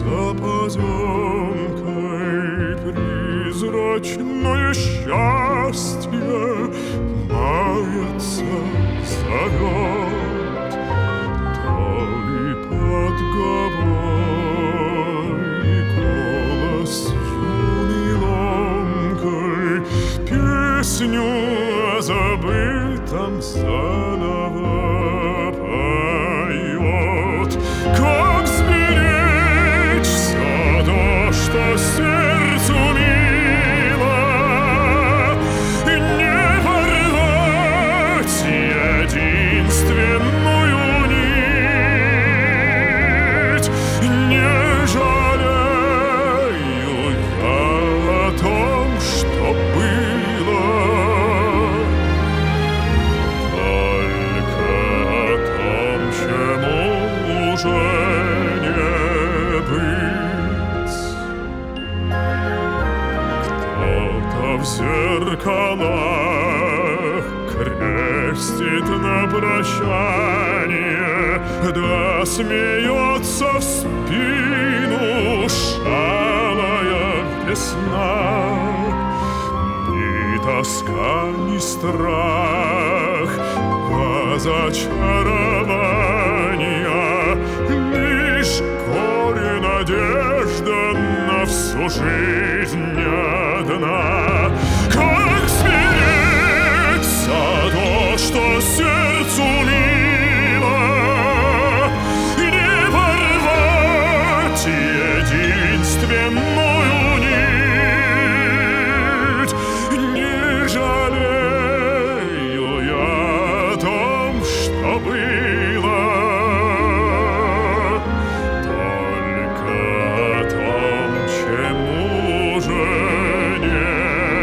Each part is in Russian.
за поземкой призрачное счастье мается, зовет. То ли под губой голос юный ломкой песню о забытом заново поет. Как сберечься то, что сердцу мило, и не порвать единственную нить? Не жалею я о том, что было, только о том, чему уже не быть. Кто-то в зеркалах крестит на прощание, да смеется в спину шалая весна. Ни тоска, ни страх, разочарования, лишь горе, надежда на всю жизнь одна. Как смириться то, что сердцу мило, и не порвать единственную нить? Не жалею я о том, что было, только о том, чему уже не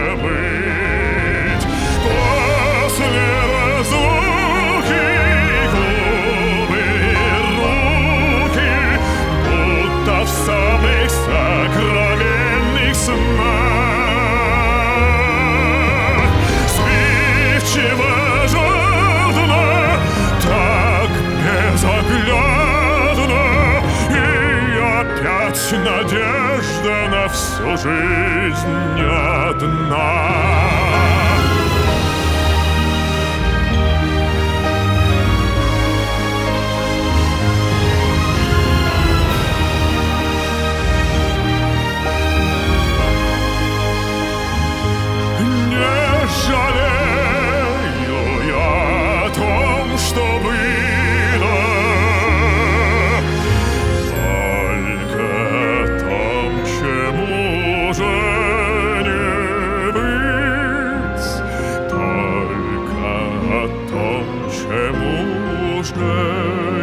быть. После разлуки губы и руки, будто в самых сокровенных снах, сбивчиво жадно, так безоглядно, и опять надежда на всю жизнь одна. Не жалею я о том, что было, только о том, чему уже не быть, только о том, чему уже